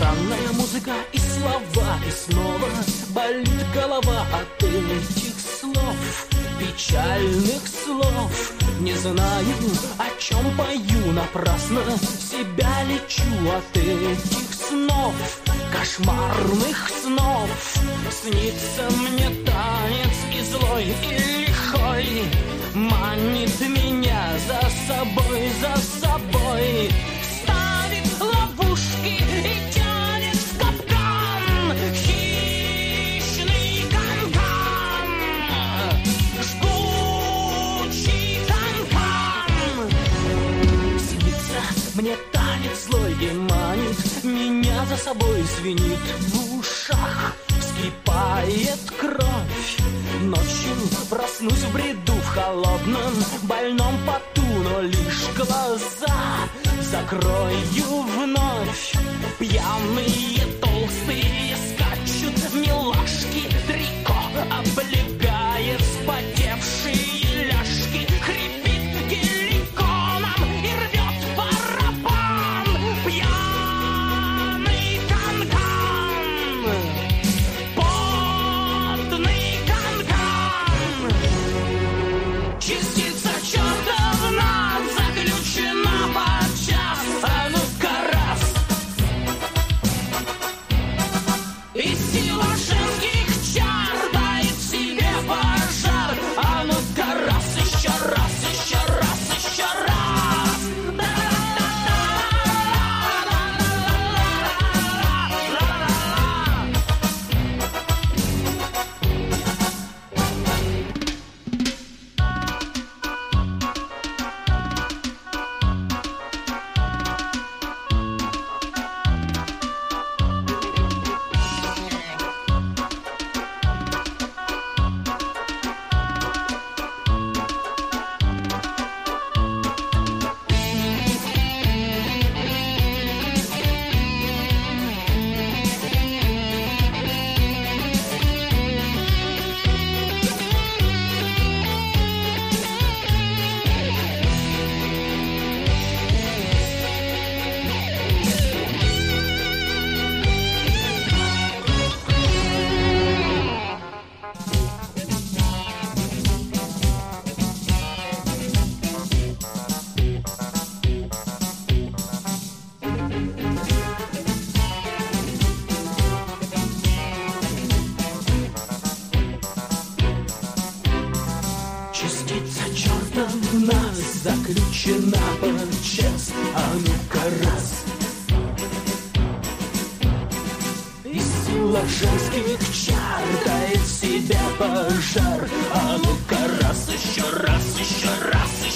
Странная музыка и слова, и снова болит голова от этих слов, печальных слов. Не знаю, о чем пою, напрасно себя лечу от этих снов, кошмарных снов. Снится мне танец и злой, и лихой, манит меня за собой, за собой. Ставит ловушки и тянет в капкан, хищный канкан, жгучий канкан. Снится мне танец злой и манит меня за собой, звенит в ушах, вскипает кровь. Ночью проснусь в бреду, в холодном больном поту, но лишь глаза закрою вновь. Пьяные толстые скачут милашки, трико облегает вспотевшие ляжки. Хрипит геликоном и рвет барабан пьяный канкан, потный канкан. Частица черта в нас заключена подчас. А ну-ка раз. И сила женских чар дает себе пожар. А ну-ка раз, еще раз, еще раз, еще раз. Частица черта в нас заключена подчас. А ну-ка раз. И сила женских чар дает себе пожар. А ну-ка раз, еще раз, еще раз.